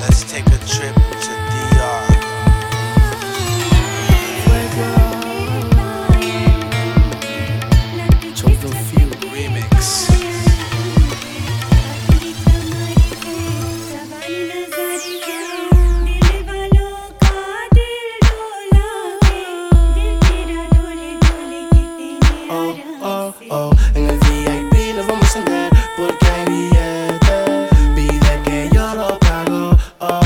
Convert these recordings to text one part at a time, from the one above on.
Let's take a trip to DR. Chosen Few Remix. En el VIP nos vamos a encender porque hay billetes. Pide que yo lo pago.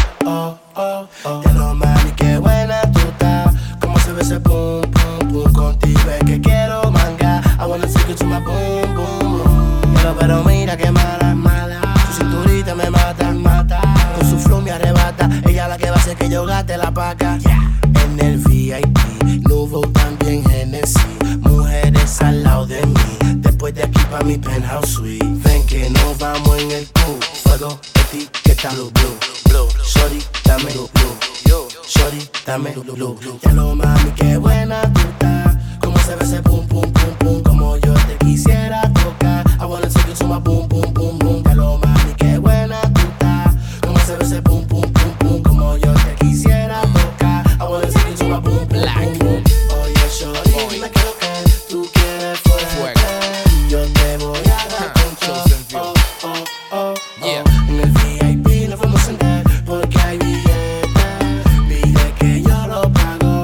Ya no mami, qué buena tú estás. Cómo se ve ese pum pum pum. Contigo es que quiero manga. I wanna take you to my boom boom boom. Pero mira que mala, mala. Su cinturita me mata, mata. Con su flow me arrebata. Ella la que va a hacer que yo gaste la paca. En el VIP, Nuvo también Genesis. Mujeres al lado de mí. Después de aquí pa' mi penthouse suite. Ven que nos vamos en el club. Fuego, etiqueta, blue, blue, blue. Shorty, dame blue, blue. Shorty, dame blue, blue, blue. Ya lo mami, qué buena tú estás. Cómo se ve ese pum, pum, pum, pum. Como yo te quisiera tocar. I wanna take you to my boom, boom, boom, boom. Ya lo mami, qué buena tú estás. Cómo se ve ese pum, pum, pum, pum. Como yo te quisiera tocar. I wanna take you to my boom, boom, boom, boom. Oye, shorty, dime que lo que tú quieres fuerte. Yo te voy a dar con todo. En el VIP nos vamos a encender porque hay billetes. Pide que yo lo pago.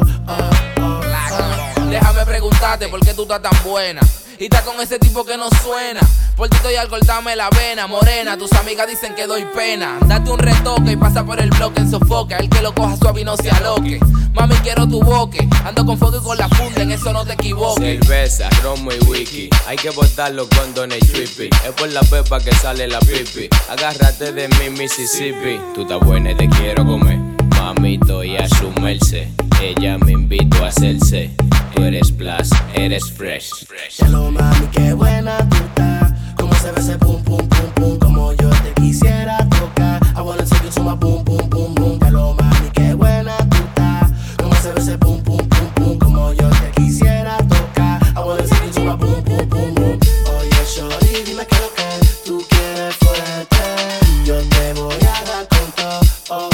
Déjame preguntarte por qué tú estás tan buena y estás con ese tipo que no suena. Por ti estoy al cortarme la vena, morena. Tus amigas dicen que doy pena. Date un retoque y pasa por el bloque en sofoca. El que lo coja suave y no se aloque. Mami, quiero tu boque. Ando con fuego y con la funda, en eso no te equivoques. Cerveza, romo y whisky. Hay que botar los condones trippy. Es por la pepa que sale la pipi. Agárrate de mi Mississippi. Tú estás buena y te quiero comer. Mamito y a su merced. Ella me invitó a hacerse. Tú eres plus, eres fresh. Ya lo mami, qué buena tú estás. Cómo se ve ese pum, pum, pum, pum. Como yo te quisiera tocar. I wanna take you to my boom, boom, boom, boom. Ya lo mami, qué buena tú estás. Cómo se ve ese pum, pum, pum, pum. Como yo te quisiera tocar. I wanna take you to my boom, boom, boom, boom. Oye, shorty, dime que lo que tú quieres fuerte. Yo te voy a dar con todo.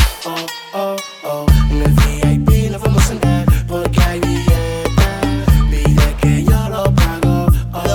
En el VIP nos vamos a encender porque hay billetes. Pide que yo lo pago.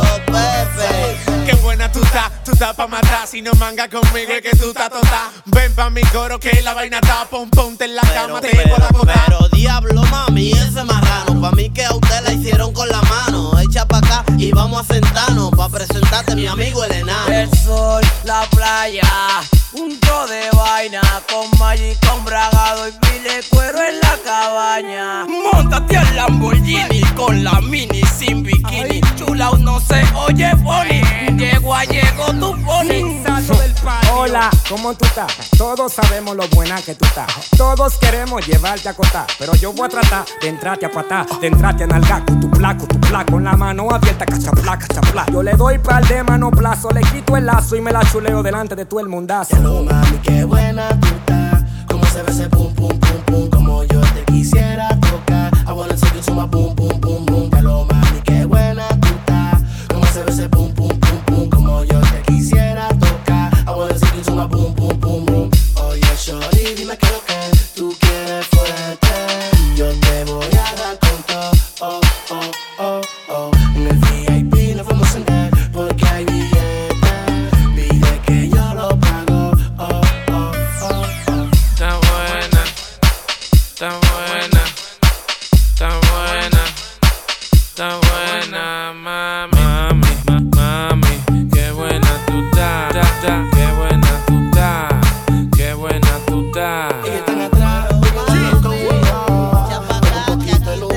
Qué buena tú estás pa' matar. Si no manga conmigo es que tú estás tota. Ven pa' mi coro que la vaina está. Ponte en la cama, te llevo la coca. Pero diablo, mami, ese marrano. Pa' mí que a usted la hicieron con la mano. Echa pa' acá y vamos a sentarnos. Pa' presentarte mi amigo el enano. El sol, la playa, punto de vaina. Con Magic, con bragado y pile cuero en la cabaña. Móntate al Lamborghini con la mini sin bikini. Chula no se oye funny. Llegó tu pony. Hola, ¿cómo tú estás? Todos sabemos lo buena que tú estás. Todos queremos llevarte a acotar. Pero yo voy a tratar de entrarte a patar, de entrarte a nalgar con tu placo, con la mano abierta, cachapla, cachapla. Yo le doy par de manoplazo, le quito el lazo y me la chuleo delante de todo el mundazo. Ya lo mami, qué buena tú estás. Cómo se ve ese pum, pum, pum, pum. Como yo te quisiera tocar. I wanna take you to my boom, boom, boom, boom. Ya lo mami, qué buena tú estás. Cómo se ve ese pum, pum, pum, pum. Como yo te quisiera tocar. I wanna take you to my boom, boom, boom, boom. Oye, shorty, dime que lo que tú quieres fuerte. Yo te voy a dar con todo. En el VIP nos vamos a encender porque hay billetes. Pide que yo lo pago. Está buena, está buena, está buena, está buena, mami, mami, qué buena tú estás, qué buena tú estás, qué buena tú estás. Ellos están atrás, chicos con un poquito de luz.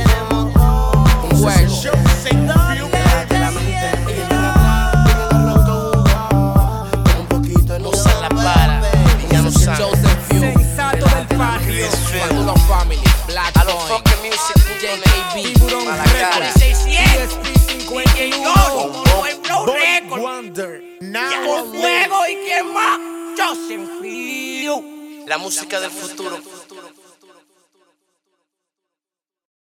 Chosen Few, Sensato del barrio. Maduro Family, Black A los Coin, fucking music, JKB, Tiburón a la cara. 600 Wonder. Now Fuego y qué más. Joseph Few. La música del futuro.